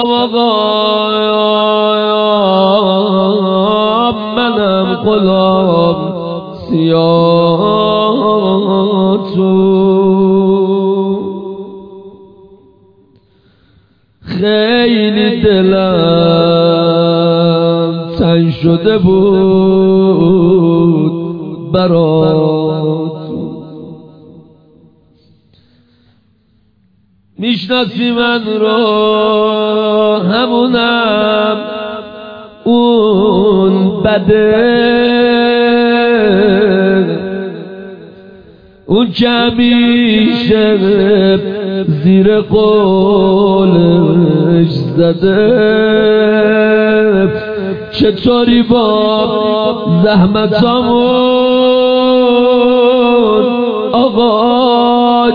آقا منم غلام سیاتو خیلی دلم تنگ شده بود برات میشناسی من رو همونم اون بده اون که همیشه زیر قولش زده چطوری با زحمتامون آقا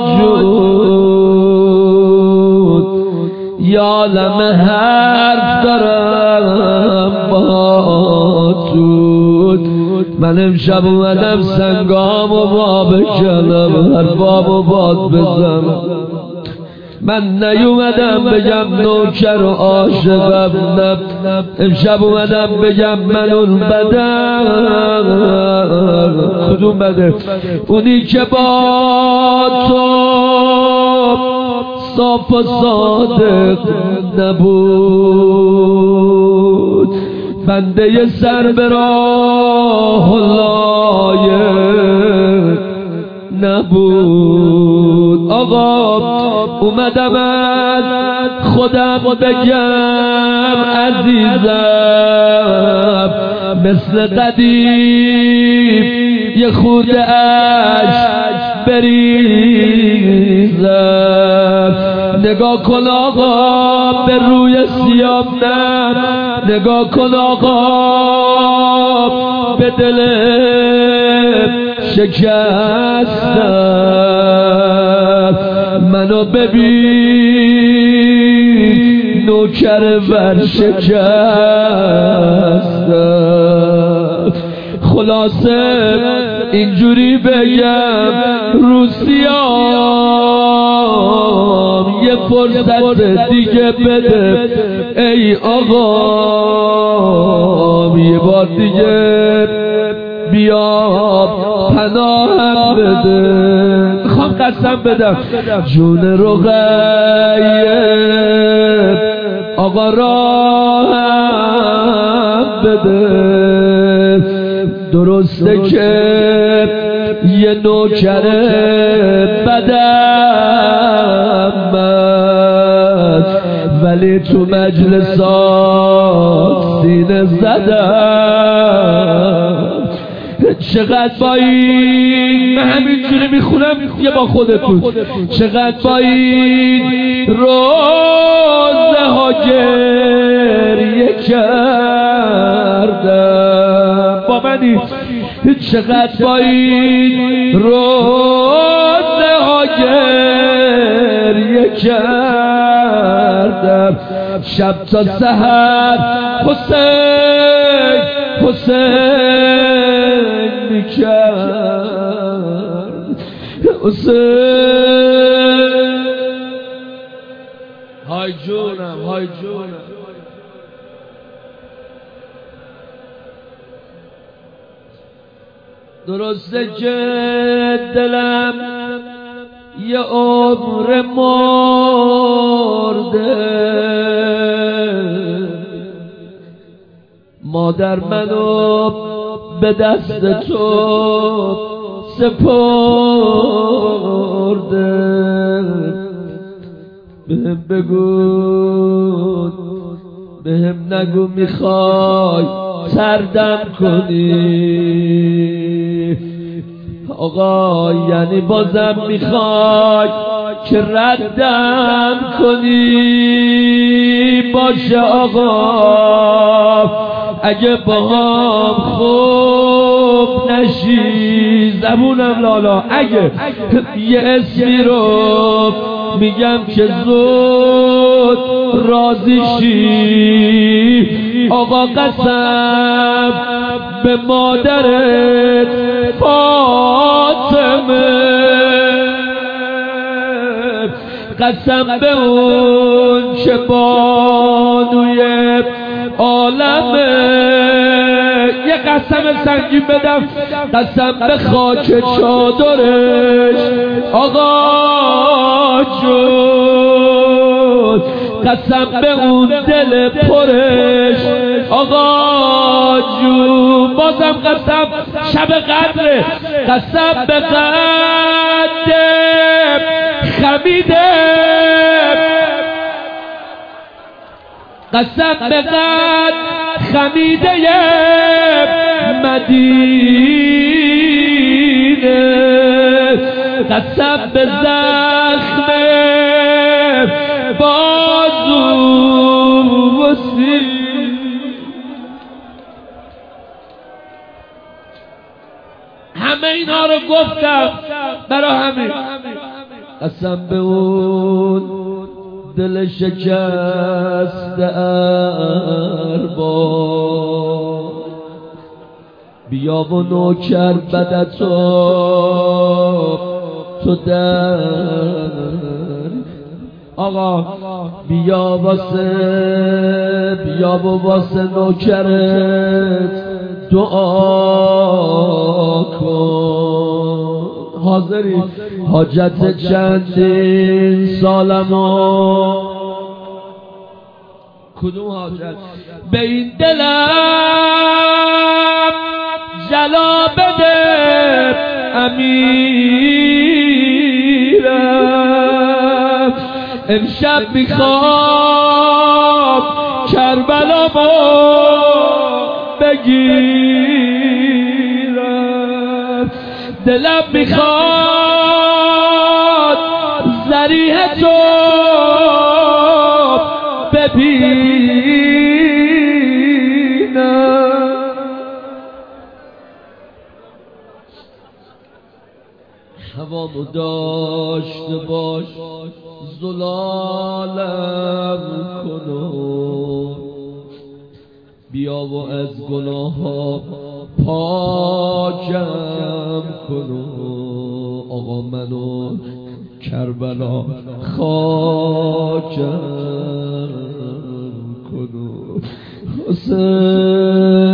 جون یالم حرف دارم با تو من امشب اومدم سنگام و با بکنم حرفام و باد بزنم من نیومدم بگم نوکر و عاشقم نه امشب اومدم بگم من اون بدم کدوم بده اونی که با تو صاف و صادق نبود بنده سر به راه لایق نبود آقا اومدم از خودم بگم عزیزم مثل قدیم یه خورده عشق بریزم نگاه کن آقا به روی سیام نه نگاه کن آقا به دل شکستم منو ببین نوکر ورشکستم خلاصه اینجوری بگم روسیام یه فرصت دیگه بده ای آقا یه بار دیگه بیا پناهم بده میخوام قسم بدم جون رقیه آقا راهم بده درسته که یه نوکر بدم من ولی تو مجلسات سینه زدم چقدر با این من همینجوری میخونم یه با خودتون چقدر با این روزه ها گریه کردم با منی چقدر با این روزه ها گریه کردم شب تا سحر حسین حسین میکرد حسین های جونم های جونم درسته که دلم یه عمر مرده مادر منو به دست تو سپرده بهم بگو بهم نگو میخوای سردم کنی آقا یعنی بازم میخوای که ردم کنی باشه آقا اگه با هم خوب نشی زبونم لالا اگه یه اسمی رو میگم که زود راضی شی آقا قسم به مادرت فاطمه قسم به اون چه بانوی عالمه. یه قسم سنگین بدم، قسم به خاک چادرش آقا جون، قسم به اون دل پرش آقا جون. بازم قسم شب قدره، قسم به قد خمیده، قسم به قد خمیده مدینه، قسم به زخم بازو وسیع. همه اینا رو گفتم برای همین. قسم به اون دل شکست ارباب، بیا و نوکر بدتو تو در آقا، بیا و واسه نوکرت دعا کن. حاضری حاجت چندین سالمو، کدوم حاجت؟ به این دلم جلا بده امیرم، امشب میخوام کربلامو بگیرم، دلم میخواد ذریح تو ببینم. هوامو داشته باش زلالم کنو، بیا و از گناه ها پاکم کنو. آقا منو کربلا خاکم کنو. حسین